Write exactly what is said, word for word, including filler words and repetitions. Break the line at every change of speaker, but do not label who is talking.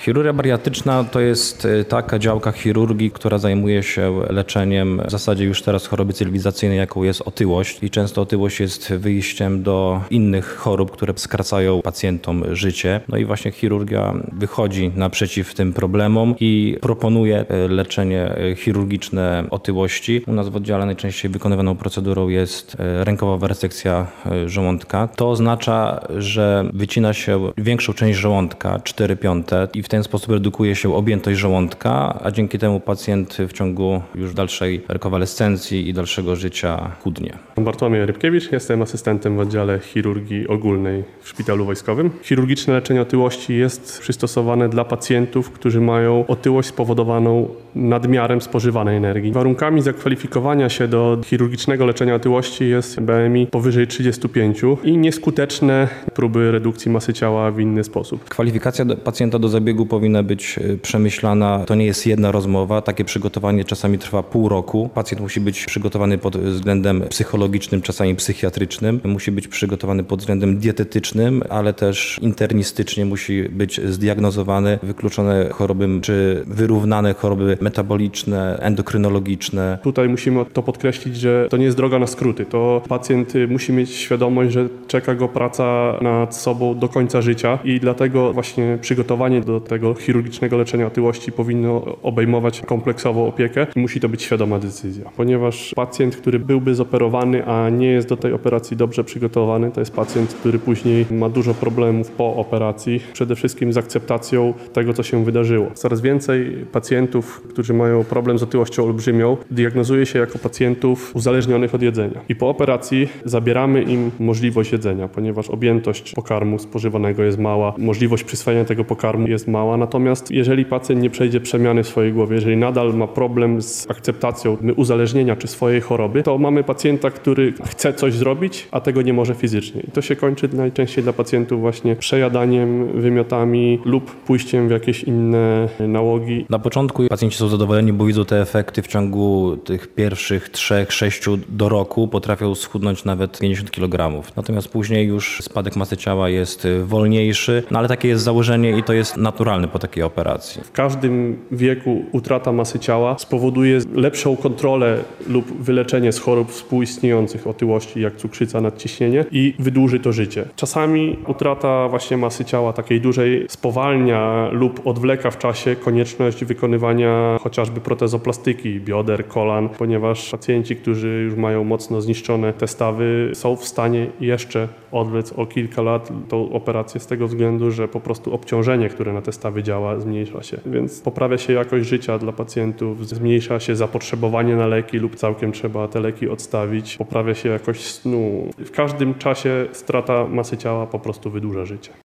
Chirurgia bariatryczna to jest taka działka chirurgii, która zajmuje się leczeniem w zasadzie już teraz choroby cywilizacyjnej, jaką jest otyłość. I często otyłość jest wyjściem do innych chorób, które skracają pacjentom życie. No i właśnie chirurgia wychodzi naprzeciw tym problemom i proponuje leczenie chirurgiczne otyłości. U nas w oddziale najczęściej wykonywaną procedurą jest rękowa resekcja żołądka. To oznacza, że wycina się większą część żołądka, cztery piąte, i w ten sposób redukuje się objętość żołądka, a dzięki temu pacjent w ciągu już dalszej rekonwalescencji i dalszego życia chudnie.
Bartłomiej Rybkiewicz, jestem asystentem w oddziale chirurgii ogólnej w szpitalu wojskowym. Chirurgiczne leczenie otyłości jest przystosowane dla pacjentów, którzy mają otyłość spowodowaną nadmiarem spożywanej energii. Warunkami zakwalifikowania się do chirurgicznego leczenia otyłości jest B M I powyżej trzydziestu pięciu i nieskuteczne próby redukcji masy ciała w inny sposób.
Kwalifikacja do pacjenta do zabiegu powinna być przemyślana. To nie jest jedna rozmowa. Takie przygotowanie czasami trwa pół roku. Pacjent musi być przygotowany pod względem psychologicznym, czasami psychiatrycznym. Musi być przygotowany pod względem dietetycznym, ale też internistycznie musi być zdiagnozowany, wykluczone choroby czy wyrównane choroby metaboliczne, endokrynologiczne.
Tutaj musimy to podkreślić, że to nie jest droga na skróty. To pacjent musi mieć świadomość, że czeka go praca nad sobą do końca życia i dlatego właśnie przygotowanie do tego chirurgicznego leczenia otyłości powinno obejmować kompleksową opiekę i musi to być świadoma decyzja. Ponieważ pacjent, który byłby zoperowany, a nie jest do tej operacji dobrze przygotowany, to jest pacjent, który później ma dużo problemów po operacji, przede wszystkim z akceptacją tego, co się wydarzyło. Coraz więcej pacjentów, którzy mają problem z otyłością olbrzymią, diagnozuje się jako pacjentów uzależnionych od jedzenia. I po operacji zabieramy im możliwość jedzenia, ponieważ objętość pokarmu spożywanego jest mała, możliwość przyswajania tego pokarmu jest mała. Natomiast jeżeli pacjent nie przejdzie przemiany w swojej głowie, jeżeli nadal ma problem z akceptacją uzależnienia czy swojej choroby, to mamy pacjenta, który chce coś zrobić, a tego nie może fizycznie. I to się kończy najczęściej dla pacjentów właśnie przejadaniem, wymiotami lub pójściem w jakieś inne nałogi.
Na początku pacjenci są zadowoleni, bo widzą te efekty w ciągu tych pierwszych trzech, sześciu do roku. Potrafią schudnąć nawet pięćdziesiąt kilogramów. Natomiast później już spadek masy ciała jest wolniejszy, no ale takie jest założenie i to jest naturalne po takiej operacji.
W każdym wieku utrata masy ciała spowoduje lepszą kontrolę lub wyleczenie z chorób współistniejących otyłości, jak cukrzyca, nadciśnienie, i wydłuży to życie. Czasami utrata właśnie masy ciała takiej dużej spowalnia lub odwleka w czasie konieczność wykonywania chociażby protezoplastyki bioder, kolan, ponieważ pacjenci, którzy już mają mocno zniszczone te stawy, są w stanie jeszcze odwlec o kilka lat tą operację z tego względu, że po prostu obciążenie, które na te stawy działa, zmniejsza się. Więc poprawia się jakość życia dla pacjentów, zmniejsza się zapotrzebowanie na leki lub całkiem trzeba te leki odstawić, poprawia się jakość snu. W każdym czasie strata masy ciała po prostu wydłuża życie.